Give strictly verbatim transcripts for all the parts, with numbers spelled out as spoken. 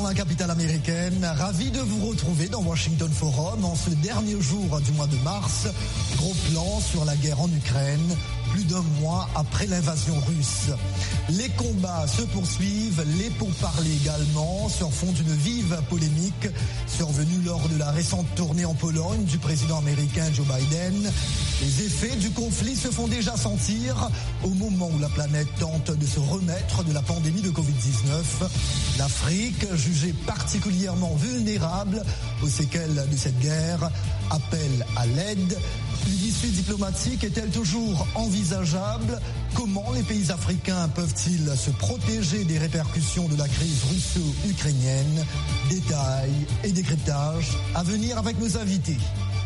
dans la capitale américaine. Ravi de vous retrouver dans Washington Forum en ce dernier jour du mois de mars. Gros plan sur la guerre en Ukraine, plus d'un mois après l'invasion russe. Les combats se poursuivent, les pourparlers également, sur fond d'une vive polémique survenue lors de la récente tournée en Pologne du président américain Joe Biden. Les effets du conflit se font déjà sentir au moment où la planète tente de se remettre de la pandémie de covid dix-neuf. L'Afrique, jugée particulièrement vulnérable aux séquelles de cette guerre, appelle à l'aide. Une issue diplomatique est-elle toujours envisageable? Comment les pays africains peuvent-ils se protéger des répercussions de la crise russo-ukrainienne? Détails et décryptage à venir avec nos invités.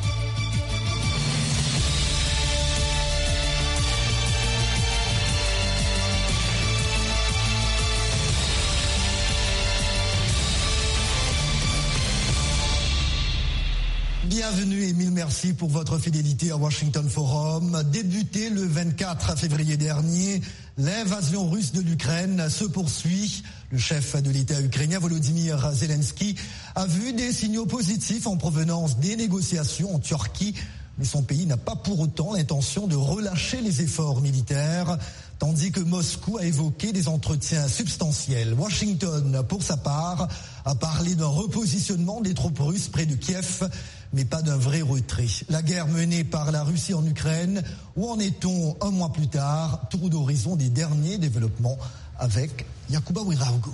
Bienvenue et mille merci pour votre fidélité à Washington Forum. Débuté le vingt-quatre février dernier, l'invasion russe de l'Ukraine se poursuit. Le chef de l'État ukrainien, Volodymyr Zelensky, a vu des signaux positifs en provenance des négociations en Turquie. Mais son pays n'a pas pour autant l'intention de relâcher les efforts militaires, tandis que Moscou a évoqué des entretiens substantiels. Washington, pour sa part, a parlé d'un repositionnement des troupes russes près de Kiev, mais pas d'un vrai retrait. La guerre menée par la Russie en Ukraine, où en est-on un mois plus tard? Tour d'horizon des derniers développements avec Yacouba Ouedraogo.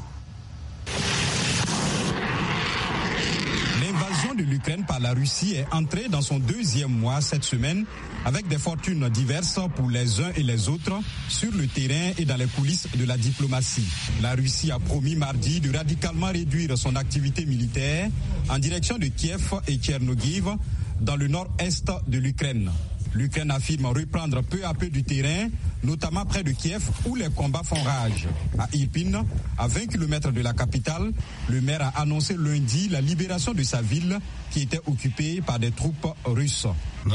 L'invasion de l'Ukraine par la Russie est entrée dans son deuxième mois cette semaine, avec des fortunes diverses pour les uns et les autres sur le terrain et dans les coulisses de la diplomatie. La Russie a promis mardi de radicalement réduire son activité militaire en direction de Kiev et Tchernogiv dans le nord-est de l'Ukraine. L'Ukraine affirme reprendre peu à peu du terrain, notamment près de Kiev où les combats font rage. À Irpin, à vingt kilomètres de la capitale, le maire a annoncé lundi la libération de sa ville qui était occupée par des troupes russes.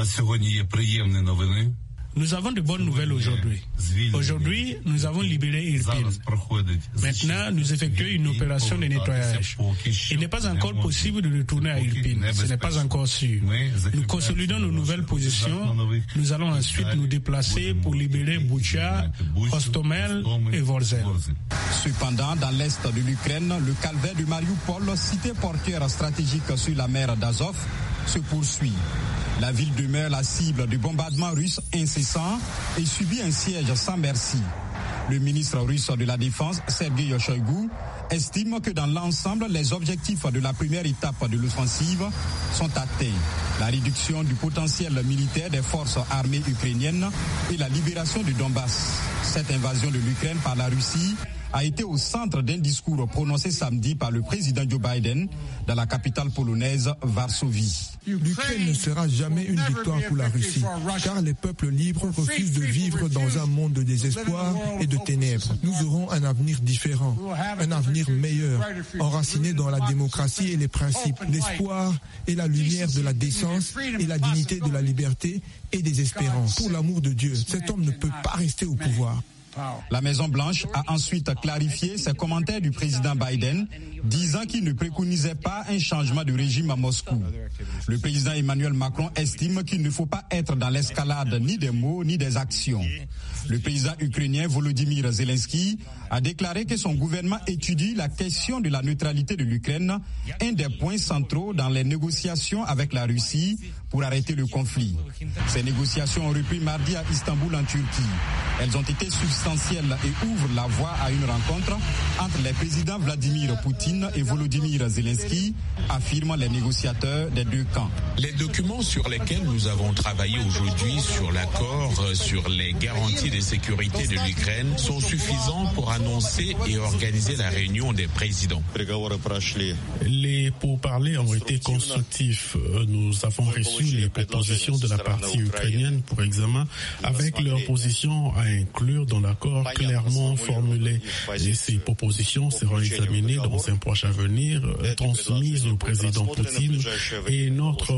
Nous avons de bonnes nouvelles aujourd'hui. Aujourd'hui, nous avons libéré Irpin. Maintenant, nous effectuons une opération de nettoyage. Il n'est pas encore possible de retourner à Irpin. Ce n'est pas encore sûr. Nous consolidons nos nouvelles positions. Nous allons ensuite nous déplacer pour libérer Boucha, Hostomel et Vorzel. Cependant, dans l'est de l'Ukraine, le calvaire de Mariupol, cité portuaire stratégique sur la mer d'Azov, se poursuit. La ville demeure la cible de bombardements russes incessants et subit un siège sans merci. Le ministre russe de la Défense, Sergei Shoigu, estime que dans l'ensemble, les objectifs de la première étape de l'offensive sont atteints. La réduction du potentiel militaire des forces armées ukrainiennes et la libération du Donbass. Cette invasion de l'Ukraine par la Russie a été au centre d'un discours prononcé samedi par le président Joe Biden dans la capitale polonaise, Varsovie. L'Ukraine ne sera jamais une victoire pour la Russie, car les peuples libres refusent de vivre dans un monde de désespoir et de ténèbres. Nous aurons un avenir différent, un avenir meilleur, enraciné dans la démocratie et les principes, l'espoir et la lumière de la décence et la dignité de la liberté et des espérances. Pour l'amour de Dieu, cet homme ne peut pas rester au pouvoir. La Maison-Blanche a ensuite clarifié ses commentaires du président Biden, disant qu'il ne préconisait pas un changement de régime à Moscou. Le président Emmanuel Macron estime qu'il ne faut pas être dans l'escalade ni des mots ni des actions. Le président ukrainien Volodymyr Zelensky a déclaré que son gouvernement étudie la question de la neutralité de l'Ukraine, un des points centraux dans les négociations avec la Russie pour arrêter le conflit. Ces négociations ont repris mardi à Istanbul en Turquie. Elles ont été substantielles et ouvrent la voie à une rencontre entre les présidents Vladimir Poutine et Volodymyr Zelensky, affirment les négociateurs des deux camps. Les documents sur lesquels nous avons travaillé aujourd'hui sur l'accord sur les garanties de sécurité de l'Ukraine sont suffisants pour annoncer et organiser la réunion des présidents. Les pourparlers ont été constructifs. Nous avons reçu les propositions de la partie ukrainienne pour examen avec leur position à inclure dans l'accord clairement formulé. Et ces propositions seront examinées dans un proche avenir, transmises au président Poutine et notre